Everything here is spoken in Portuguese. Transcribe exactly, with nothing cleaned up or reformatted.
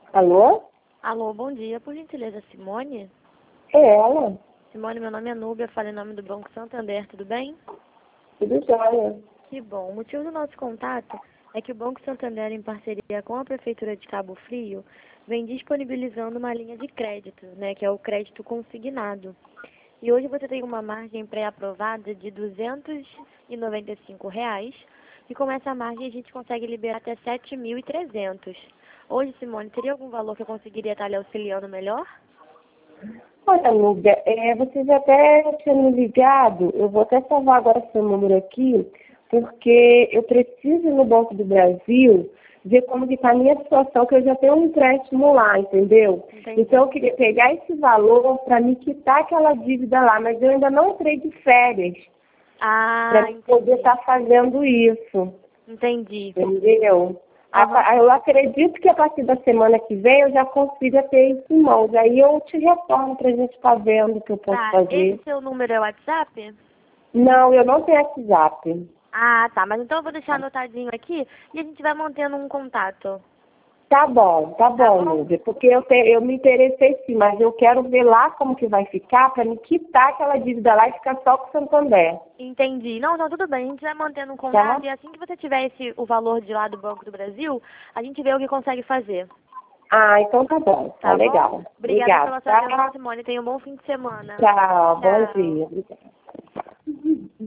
Alô? Alô, bom dia. Por gentileza, Simone? É ela? Simone, meu nome é Núbia, falo em nome do Banco Santander, tudo bem? Tudo jóia. Que bom. O motivo do nosso contato é que o Banco Santander, em parceria com a Prefeitura de Cabo Frio, vem disponibilizando uma linha de crédito, né, que é o crédito consignado. E hoje você tem uma margem pré-aprovada de duzentos e noventa e cinco reais, e com essa margem a gente consegue liberar até sete mil e trezentos. Hoje, Simone, teria algum valor que eu conseguiria estar lhe auxiliando melhor? Olha, Núbia, é, você já até tinha me ligado, eu vou até salvar agora seu número aqui, porque eu preciso ir no Banco do Brasil ver como que está a minha situação, que eu já tenho um empréstimo lá, entendeu? Entendi. Então eu queria pegar esse valor para me quitar aquela dívida lá, mas eu ainda não entrei de férias Ah, para poder entendi. estar fazendo isso, Entendi. entendeu? A Aham. pa- Eu acredito que a partir da semana que vem eu já consiga ter isso em mãos. Aí eu te retorno para a gente estar vendo o que eu posso Tá, fazer. esse seu número é o WhatsApp? Não, eu não tenho WhatsApp. Ah, tá, mas então eu vou deixar anotadinho aqui e a gente vai mantendo um contato. Tá bom, tá Tá bom, bom? Nubia, porque eu, te, eu me interessei sim, mas eu quero ver lá como que vai ficar para me quitar aquela dívida lá e ficar só com o Santander, Entendi. Não, não, tudo bem, a gente vai mantendo um tá? contato e assim que você tiver esse, o valor de lá do Banco do Brasil, a gente vê o que consegue fazer. Ah, então tá bom, tá Tá bom? legal. Obrigada Obrigada, pela sua atenção, tá? Simone. Tenha um bom fim de semana. Tchau, bom Tchau. dia. Obrigada.